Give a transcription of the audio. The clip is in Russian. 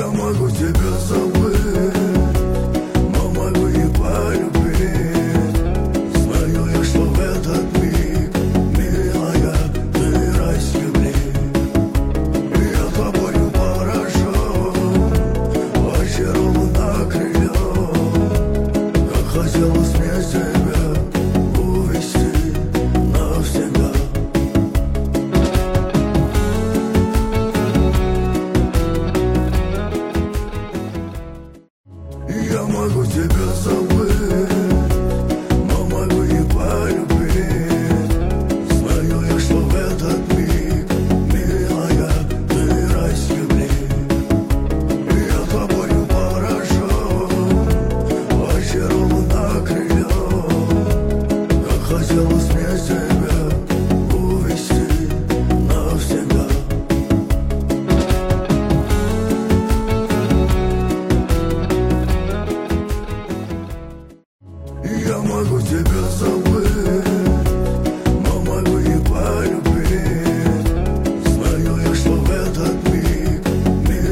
могу тебя забыть, но могу не полюбить. Знаю я, что в этот миг, милая, ты райский блик. Я тобою поражен, очарован, окрылен. Как хотелось мне тебя увести навсегда. Я могу тебя забыть, но могу не полюбить. Знаю я, что в этот миг, милая, ты райский блик. Я тобою поражен, очарован, окрылен. Как хотелось мне тебя увести навсегда. Я могу тебя забыть.